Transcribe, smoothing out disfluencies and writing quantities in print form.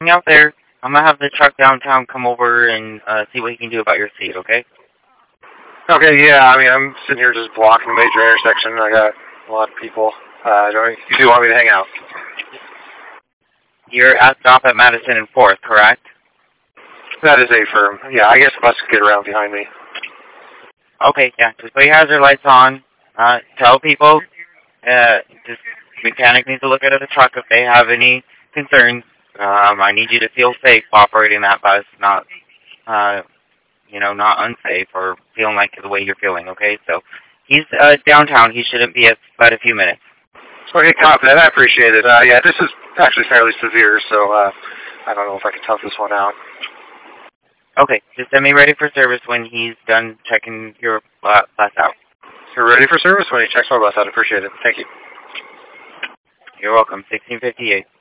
out there. I'm gonna have the truck downtown come over and see what he can do about your seat, okay? Okay, yeah, I mean, I'm sitting here just blocking the major intersection. I got a lot of people. You do want me to hang out? You're at stop at Madison and 4th, correct? That is a firm. Yeah, I guess the bus could get around behind me. Okay, yeah, just put your hazard lights on. Tell people, this mechanic needs to look at the truck if they have any concerns. I need you to feel safe operating that bus, not, not unsafe or feeling like the way you're feeling, okay? So, he's downtown. He shouldn't be about a few minutes. Okay, copy that. I appreciate it. Yeah, this is actually fairly severe, so I don't know if I can tough this one out. Okay, just send me ready for service when he's done checking your bus out. You're ready for service when he checks my bus out. I appreciate it. Thank you. You're welcome. 1658.